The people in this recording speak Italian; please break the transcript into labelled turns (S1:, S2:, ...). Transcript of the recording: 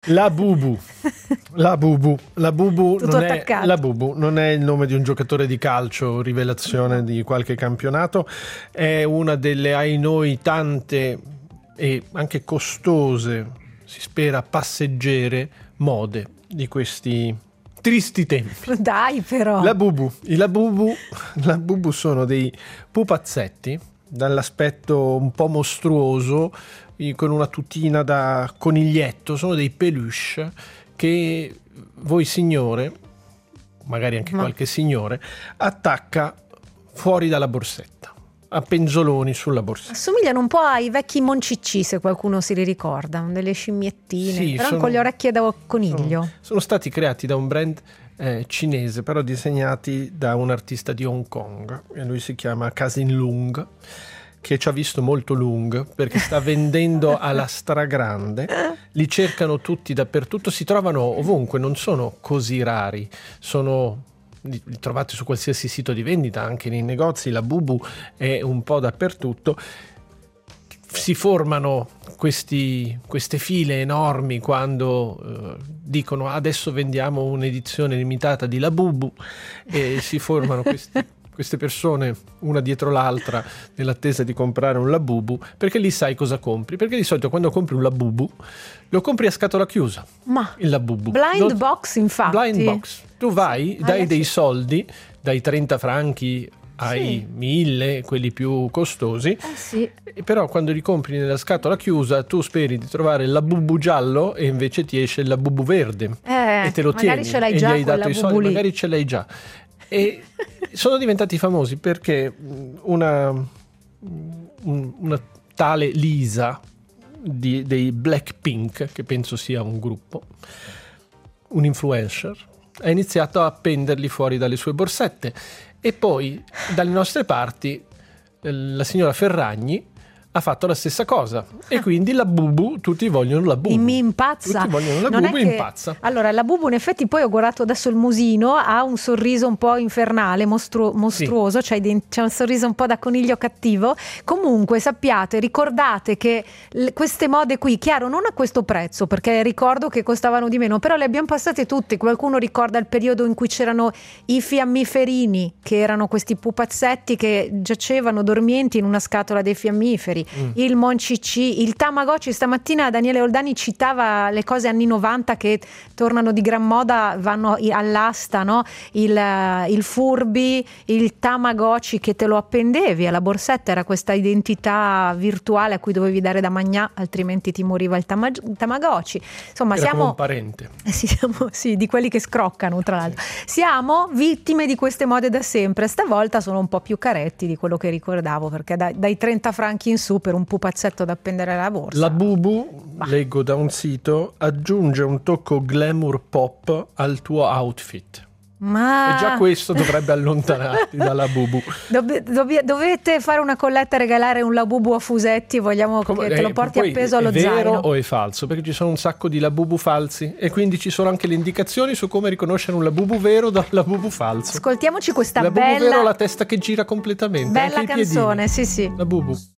S1: La Bubu. La Bubu
S2: Tutto
S1: non è il nome di un giocatore di calcio, rivelazione di qualche campionato, è una delle ai noi tante e anche costose, si spera passeggere, mode di questi tristi tempi.
S2: Dai però.
S1: La Bubu sono dei pupazzetti dall'aspetto un po' mostruoso, con una tutina da coniglietto, sono dei peluche che voi signore, magari anche qualche signore, attacca fuori dalla borsetta, a penzoloni sulla borsetta.
S2: Assomigliano un po' ai vecchi Moncicci, se qualcuno si li ricorda, delle scimmiettine,
S1: Sì,
S2: però con le orecchie da coniglio.
S1: Sono stati creati da un brand cinese, però disegnati da un artista di Hong Kong, e lui si chiama Casin Lung, che ci ha visto molto Lung perché sta vendendo alla stragrande, li cercano tutti dappertutto, si trovano ovunque, non sono così rari, li trovate su qualsiasi sito di vendita, anche nei negozi. La Bubu è un po' dappertutto. Si formano queste file enormi quando dicono adesso vendiamo un'edizione limitata di La Bubu, e si formano queste persone una dietro l'altra nell'attesa di comprare un Labubu, perché lì sai cosa compri, perché di solito quando compri un Labubu lo compri a scatola chiusa.
S2: Ma
S1: il Labubu
S2: blind box, infatti.
S1: Blind box, tu vai, dai dei soldi, dai 30 franchi ai 1000, quelli più costosi,
S2: sì.
S1: Però quando li compri nella scatola chiusa tu speri di trovare il Labubu giallo e invece ti esce il Labubu verde, e te lo tieni,
S2: ce l'hai
S1: e
S2: già,
S1: gli hai dato i soldi,
S2: lì.
S1: magari ce l'hai già. E sono diventati famosi perché una tale Lisa dei Blackpink, che penso sia un gruppo, un influencer, ha iniziato a appenderli fuori dalle sue borsette, e poi dalle nostre parti la signora Ferragni ha fatto la stessa cosa, e quindi la Bubu, tutti vogliono la Bubu.
S2: Mi impazza.
S1: Tutti vogliono la Bubu, impazza.
S2: Allora, la Bubu in effetti, poi ho guardato adesso il musino, ha un sorriso un po' infernale, mostruoso, c'è un sorriso un po' da coniglio cattivo. Comunque sappiate, ricordate che queste mode qui, chiaro, non a questo prezzo, perché ricordo che costavano di meno, però le abbiamo passate tutte. Qualcuno ricorda il periodo in cui c'erano i fiammiferini, che erano questi pupazzetti che giacevano dormienti in una scatola dei fiammiferi. Il Moncicci, il Tamagotchi. Stamattina Daniele Oldani citava le cose anni 90 che tornano di gran moda, vanno all'asta, no? Il Furby, il Tamagotchi che te lo appendevi alla borsetta, era questa identità virtuale a cui dovevi dare da mangià, altrimenti ti moriva il Tamagotchi. Insomma,
S1: era
S2: siamo
S1: come un parente.
S2: Siamo di quelli che scroccano, tra l'altro. Siamo vittime di queste mode da sempre. Stavolta sono un po' più caretti di quello che ricordavo, perché dai 30 franchi in su per un pupazzetto da appendere alla borsa.
S1: La Bubu, leggo da un sito, aggiunge un tocco glamour pop al tuo outfit.
S2: Ma
S1: e già questo dovrebbe allontanarti dalla Bubu.
S2: Dovete fare una colletta e regalare un Labubu a Fusetti, vogliamo che te lo porti appeso allo zaino.
S1: È vero o è falso? Perché ci sono un sacco di Labubu falsi, e quindi ci sono anche le indicazioni su come riconoscere un Labubu vero da un Labubu falso.
S2: Ascoltiamoci questa
S1: Labubu
S2: bella
S1: vero, la testa che gira completamente,
S2: bella
S1: anche i piedini.
S2: canzone, sì.
S1: Labubu.